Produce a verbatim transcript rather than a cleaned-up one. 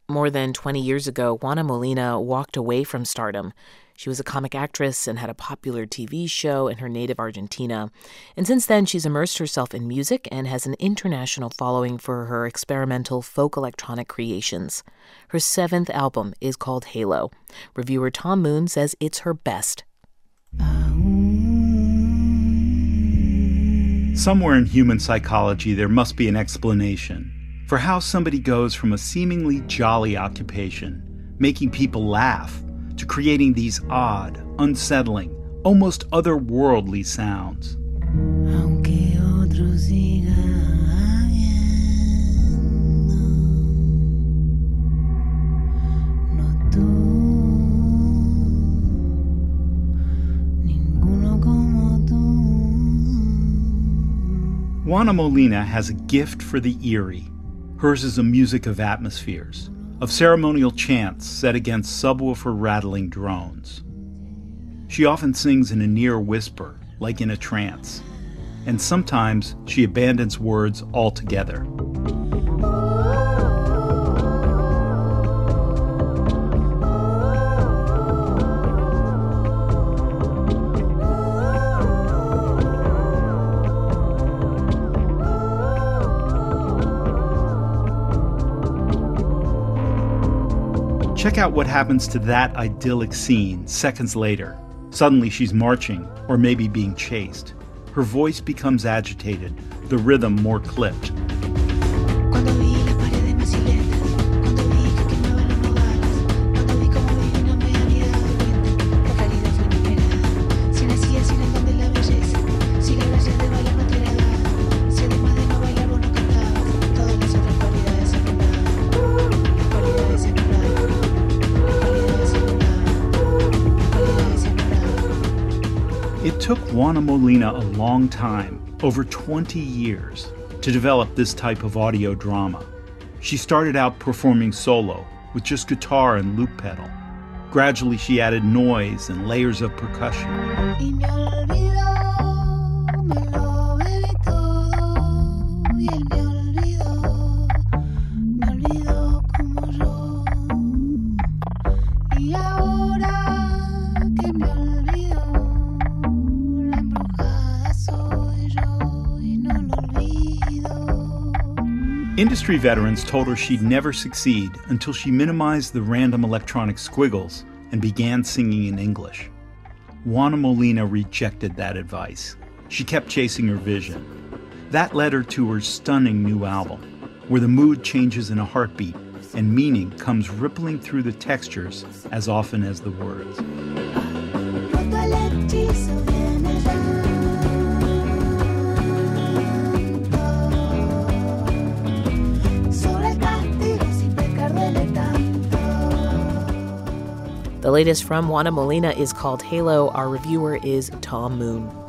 More than twenty years ago, Juana Molina walked away from stardom. She was a comic actress and had a popular T V show in her native Argentina. And since then, she's immersed herself in music and has an international following for her experimental folk electronic creations. Her seventh album is called Halo. Reviewer Tom Moon says it's her best. Somewhere in human psychology, there must be an explanation for how somebody goes from a seemingly jolly occupation, making people laugh, to creating these odd, unsettling, almost otherworldly sounds. Juana Molina has a gift for the eerie. Hers is a music of atmospheres, of ceremonial chants set against subwoofer rattling drones. She often sings in a near whisper, like in a trance, and sometimes she abandons words altogether. Check out what happens to that idyllic scene seconds later. Suddenly she's marching, or maybe being chased. Her voice becomes agitated, the rhythm more clipped. It took Juana Molina a long time, over twenty years, to develop this type of audio drama. She started out performing solo, with just guitar and loop pedal. Gradually, she added noise and layers of percussion. Industry veterans told her she'd never succeed until she minimized the random electronic squiggles and began singing in English. Juana Molina rejected that advice. She kept chasing her vision. That led her to her stunning new album, where the mood changes in a heartbeat and meaning comes rippling through the textures as often as the words. The latest from Juana Molina is called Halo. Our reviewer is Tom Moon.